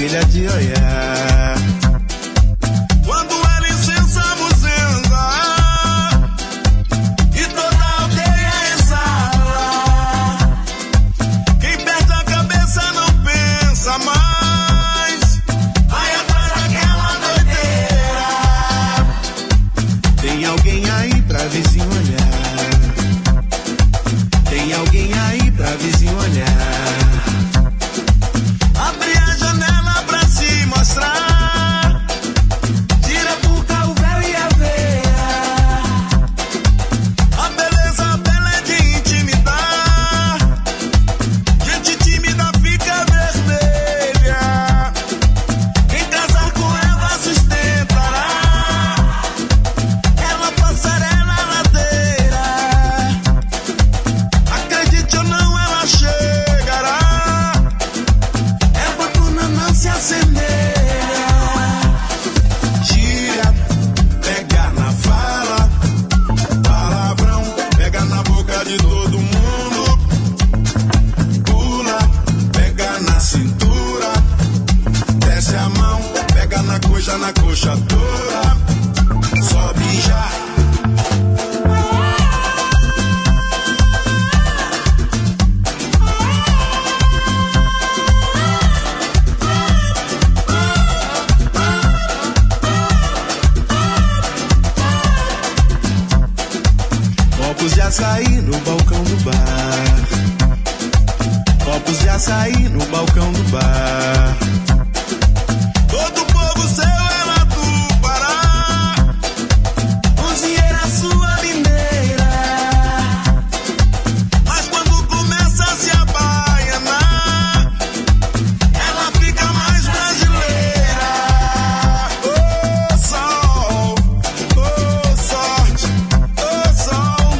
filha de Oiá. Quando é licença, muzenza, e toda a aldeia exala. Quem perde a cabeça não pensa mais, vai atrás daquela doideira. Tem alguém aí pra vizinho olhar, tem alguém aí pra vizinho olhar. Abre a janela pra se mostrar, tira por cá o véu e a veia. A beleza dela é de intimidar, gente tímida fica vermelha. Quem casar com ela sustentará, ela passarela ladeira. Acredite ou não, ela chegará. É fortuna não se assemelha. Gira, pega na fala, palavrão, pega na boca de todo mundo. Pula, pega na cintura, desce a mão, pega na coxa toda. Sobe já. Copos de açaí no balcão do bar, copos de açaí no balcão do bar. Todo povo seu é lá do Pará, cozinheira sua mineira. Mas quando começa a se abaianar, ela fica mais brasileira. Ô sol, ô sorte, ô sol,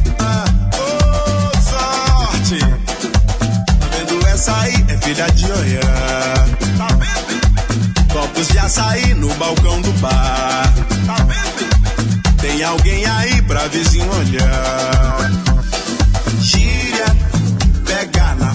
ô sorte. Tá vendo essa aí? É filha de Oiá. Tá vendo? Copos de açaí no balcão do bar. Tá vendo? Tem alguém aí pra vizinho olhar. Gira, pega na